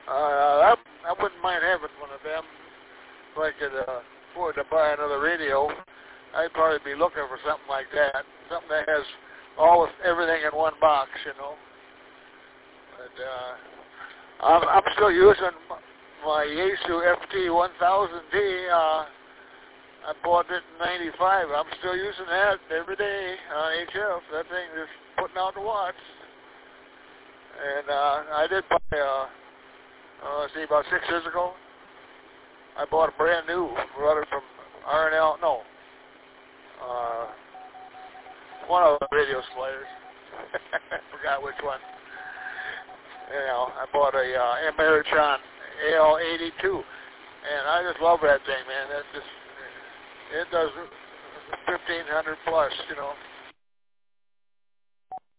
I wouldn't mind having one of them if I could afford to buy another radio. I'd probably be looking for something like that, something that has everything in one box, you know. But I'm still using my Yaesu FT1000D. I bought it in '95. I'm still using that every day on HF. That thing is putting out the watts. And I did buy, about 6 years ago, I bought a brand new rudder from R&L. No, one of the radio sliders. I forgot which one. You know, I bought a Ameritron AL82, and I just love that thing, man. It does 1,500 plus, you know.